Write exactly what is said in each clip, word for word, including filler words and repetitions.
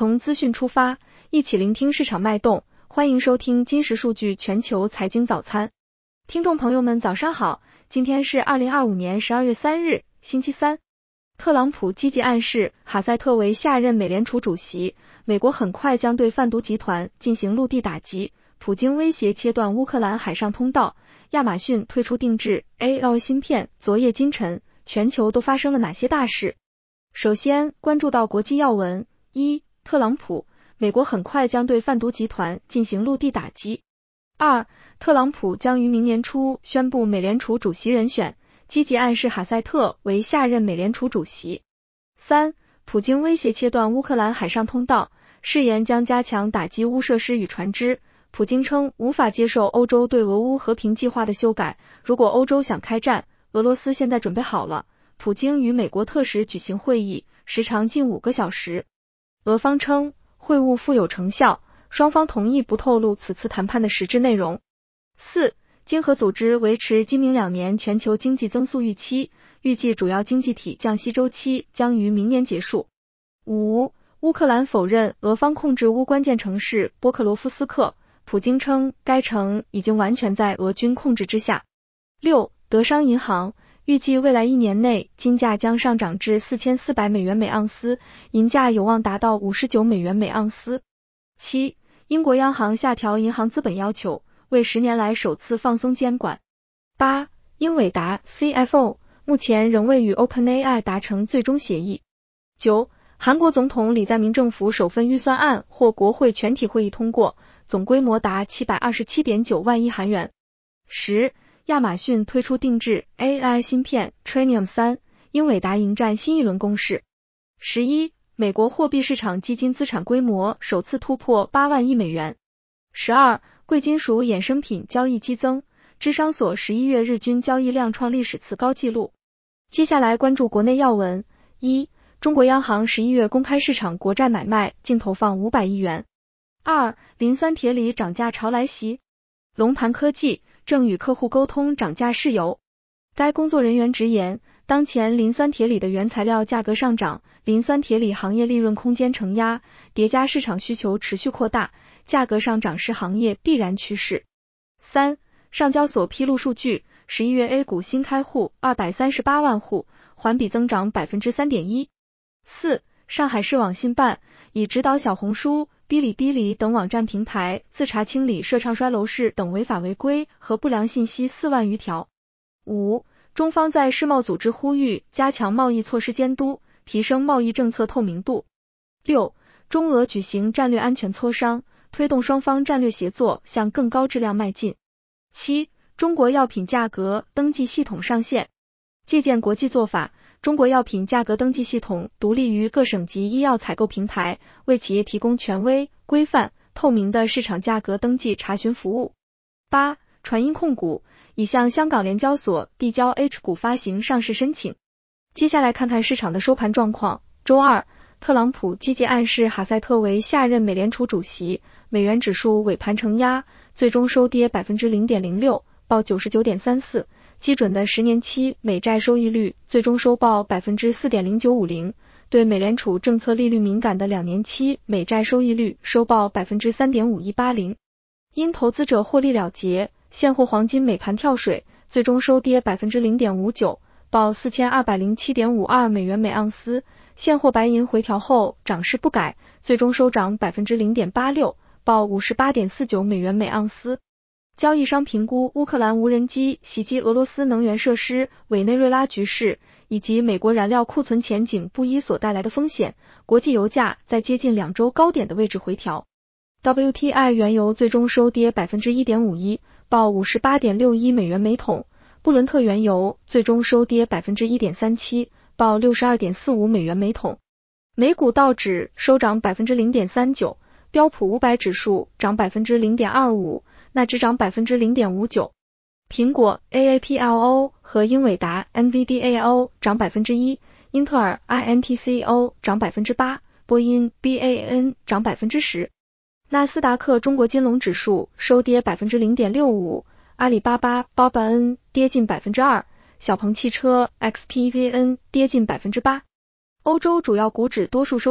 从资讯出发，一起聆听市场脉动。欢迎收听金石数据全球财经早餐。听众朋友们早上好，今天是二零二五年十二月三日，星期三。特朗普积极暗示哈塞特为下任美联储主席，美国很快将对贩毒集团进行陆地打击，普京威胁切断乌克兰海上通道，亚马逊推出定制 A I 芯片，昨夜今晨，全球都发生了哪些大事？首先关注到国际要闻。一、特朗普，美国很快将对贩毒集团进行陆地打击。二、特朗普将于明年初宣布美联储主席人选，积极暗示哈塞特为下任美联储主席。三、普京威胁切断乌克兰海上通道，誓言将加强打击乌设施与船只。普京称无法接受欧洲对俄乌和平计划的修改，如果欧洲想开战，俄罗斯现在准备好了。普京与美国特使举行会议，时长近五个小时。俄方称会晤富有成效，双方同意不透露此次谈判的实质内容。四、经合组织维持今明两年全球经济增速预期，预计主要经济体降息周期将于明年结束。五、乌克兰否认俄方控制乌关键城市波克罗夫斯克，普京称该城已经完全在俄军控制之下。六、德商银行预计未来一年内金价将上涨至四千四百美元每盎司，银价有望达到五十九美元每盎司。七、英国央行下调银行资本要求，为十年来首次放松监管。八、英伟达 C F O 目前仍未与 OpenAI 达成最终协议。九、韩国总统李在明政府首份预算案获国会全体会议通过，总规模达 七百二十七点九万亿韩元。十、亚马逊推出定制 A I 芯片 Trainium 三，英伟达迎战新一轮攻势。十一、美国货币市场基金资产规模首次突破八万亿美元。十二、贵金属衍生品交易激增，芝商所十一月日均交易量创历史次高纪录。接下来关注国内要闻。一、中国央行十一月公开市场国债买卖净投放五百亿元。二、磷酸铁锂涨价潮来袭，龙盘科技正与客户沟通涨价事由。该工作人员直言，当前磷酸铁锂的原材料价格上涨，磷酸铁锂行业利润空间承压，叠加市场需求持续扩大，价格上涨是行业必然趋势。三、上交所披露数据，十一月 A 股新开户二百三十八万户，环比增长 百分之三点一。四、上海市网信办已指导小红书、哔哩哔哩等网站平台自查清理涉唱衰楼市等违法违规和不良信息四万余条。五、中方在世贸组织呼吁加强贸易措施监督，提升贸易政策透明度。六、中俄举行战略安全磋商，推动双方战略协作向更高质量迈进。七、中国药品价格登记系统上线。借鉴国际做法，中国药品价格登记系统独立于各省级医药采购平台，为企业提供权威、规范、透明的市场价格登记查询服务。八、传音控股已向香港联交所递交 H 股发行上市申请。接下来看看市场的收盘状况。周二，特朗普积极暗示哈塞特为下任美联储主席，美元指数尾盘承压，最终收跌 百分之零点零六， 报 九十九点三四。基准的十年期美债收益率最终收报 百分之四点零九五零， 对美联储政策利率敏感的两年期美债收益率收报 百分之三点五一八零。 因投资者获利了结，现货黄金美盘跳水，最终收跌 百分之零点五九， 报 四千二百零七点五二美元每盎司。现货白银回调后涨势不改，最终收涨 百分之零点八六， 报 五十八点四九美元每盎司。交易商评估乌克兰无人机袭击俄罗斯能源设施、委内瑞拉局势以及美国燃料库存前景不一所带来的风险，国际油价在接近两周高点的位置回调。W T I 原油最终收跌 百分之一点五一， 报 五十八点六一美元每桶。布伦特原油最终收跌 百分之一点三七， 报 六十二点四五美元每桶。美股道指收涨 百分之零点三九， 标普五百指数涨 百分之零点二五，纳指涨 百分之零点五九， 苹果 A A P L O 和英伟达 N V D A O 涨 百分之一， 英特尔 I N T C O 涨 百分之八， 波音 B A N 涨 百分之十。 纳斯达克中国金龙指数收跌 百分之零点六五， 阿里巴巴 B A B A N 跌近 百分之二， 小鹏汽车 X P V N 跌近 百分之八。欧洲主要股指多数收涨，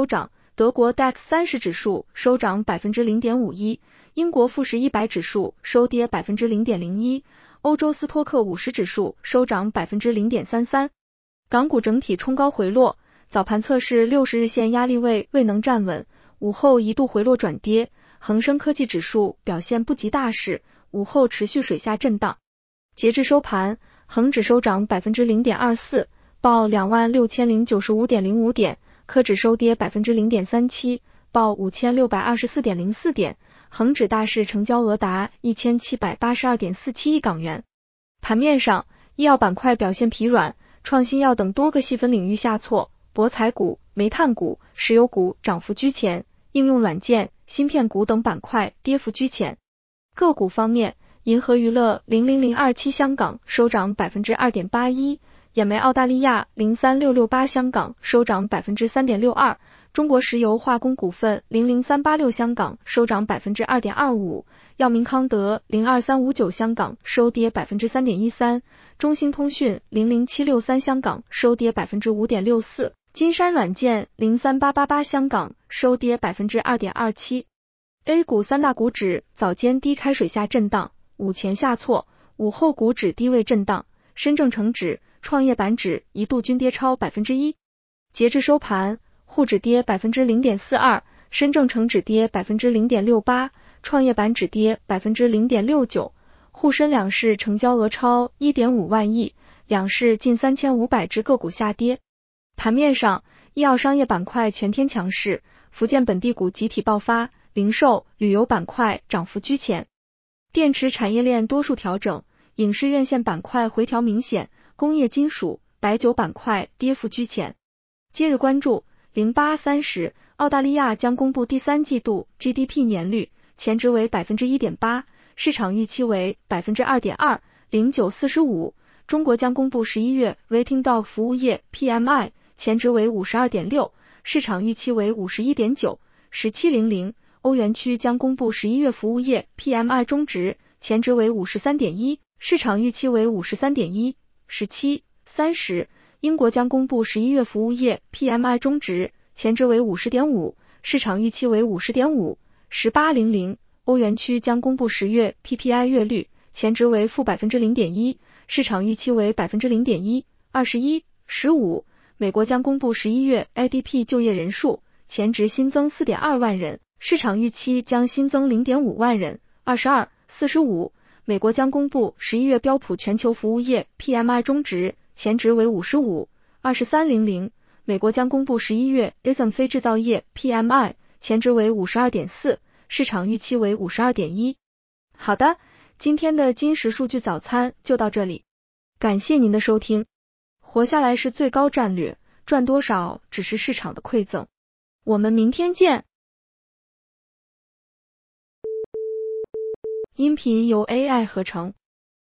德国 D A X 三十指数收涨 百分之零点五一， 英国富时一百指数收跌 百分之零点零一， 欧洲斯托克五十指数收涨 百分之零点三三。 港股整体冲高回落，早盘测试六十日线压力位未能站稳，午后一度回落转跌，恒生科技指数表现不及大市，午后持续水下震荡。截至收盘，恒指收涨 百分之零点二四， 报 两万六千零九十五点零五 点，科指收跌 百分之零点三七， 报 五千六百二十四点零四 点，恒指大市成交额达 一千七百八十二点四七亿港元。盘面上，医药板块表现疲软，创新药等多个细分领域下挫，博彩股、煤炭股、石油股涨幅居前，应用软件、芯片股等板块跌幅居前。个股方面，银河娱乐零零零二七香港收涨 百分之二点八一， 眼煤澳大利亚零三六六八香港收涨 百分之三点六二， 中国石油化工股份零零三八六香港收涨 百分之二点二五， 药明康德零二三五九香港收跌 百分之三点一三， 中兴通讯零零七六三香港收跌 百分之五点六四， 金山软件零三八八八香港收跌 百分之二点二七。 A 股三大股指早间低开水下震荡，午前下挫，午后股指低位震荡，深证成指、创业板指一度均跌超 百分之一。 截至收盘，沪指跌 百分之零点四二， 深证成指跌 百分之零点六八， 创业板指跌 百分之零点六九， 沪深两市成交额超 一点五万亿，两市近三千五百只个股下跌。盘面上，医药商业板块全天强势，福建本地股集体爆发，零售、旅游板块涨幅居前。电池产业链多数调整，影视院线板块回调明显，工业金属、白酒板块跌幅居前。今日关注零八三十，澳大利亚将公布第三季度 G D P 年率，前值为 百分之一点八， 市场预期为 百分之二点二。 零九四十五，中国将公布十一月 Rating Dog 服务业 P M I， 前值为 五十二点六， 市场预期为 五十一点九。 十七零零，欧元区将公布十一月服务业 P M I 终值，前值为 五十三点一， 市场预期为 五十三点一。 十七三十，英国将公布十一月服务业 P M I 终值，前值为 五十点五， 市场预期为 五十点五。 十八零零，欧元区将公布十月 P P I 月率，前值为负 百分之零点一， 市场预期为 百分之零点一。 二十一十五，美国将公布十一月 A D P 就业人数，前值新增 四点二万人，市场预期将新增 零点五万人。二十二四十五，美国将公布十一月标普全球服务业 P M I 终值，前值为五十五。二十三零零，美国将公布十一月 I S M 非制造业 P M I， 前值为 五十二点四， 市场预期为 五十二点一。 好的，今天的金石数据早餐就到这里，感谢您的收听。活下来是最高战略，赚多少只是市场的馈赠。我们明天见。音频由 A I 合成。